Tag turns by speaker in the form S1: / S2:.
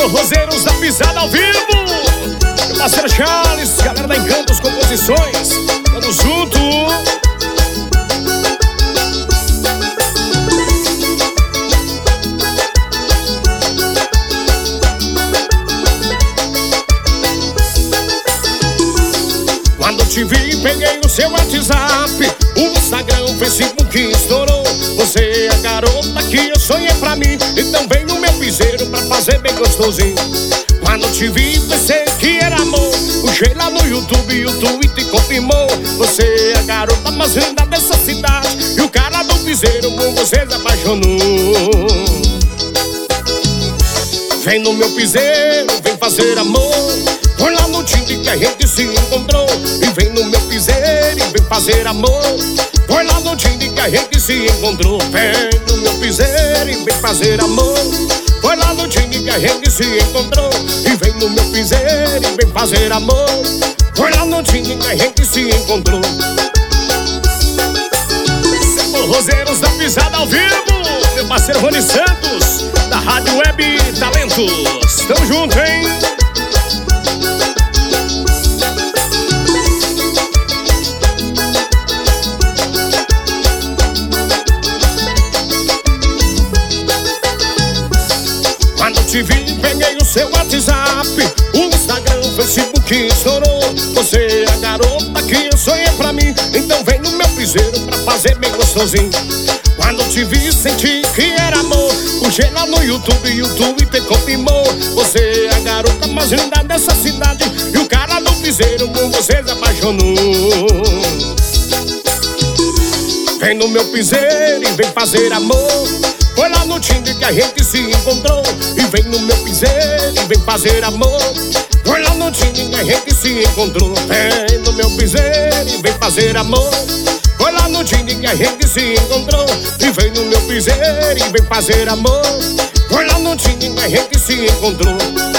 S1: Forrozeiros da Pisada ao vivo. Meu parceiro Charles, galera da Encantos Composições, tamo junto. Quando te vi, peguei o seu WhatsApp, o Instagram, o Facebook estourou. Você é a garota que eu sonhei pra mim, então vem no meu piseiro pra fazer bem gostosinho. Quando te vi, pensei que era amor, puxei lá no YouTube e o Twitter confirmou. Você é a garota mais linda dessa cidade, e o cara do piseiro com você se apaixonou. Vem no meu piseiro, vem fazer amor, foi lá no Tinder que a gente se encontrou. E vem no meu piseiro e vem fazer amor, foi lá no Tinder que a gente se encontrou. Vem no meu piseiro e vem fazer amor, foi lá no Tinder que a gente se encontrou. E vem no meu piseiro e vem fazer amor, foi lá no Tinder que a gente se encontrou. Forrozeiros da Pisada ao vivo, meu parceiro Rony Santos, da Rádio Web Talentos. Tamo junto, hein? Quando te vi, peguei o seu WhatsApp, o Instagram, o Facebook estourou. Você é a garota que eu sonhei pra mim, então vem no meu piseiro pra fazer bem gostosinho. Quando te vi, senti que era amor, puxei lá no YouTube e o Twitter confirmou. Você é a garota mais linda dessa cidade, e o cara do piseiro com você se apaixonou. Vem no meu piseiro e vem fazer amor, foi lá no Tinder que a gente se encontrou. E vem no meu piseiro e vem fazer amor, foi lá no Tinder que a gente se encontrou. Vem no meu piseiro e vem fazer amor, foi lá no Tinder que a gente se encontrou. E vem no meu piseiro e vem fazer amor, foi lá no Tinder que a gente se encontrou.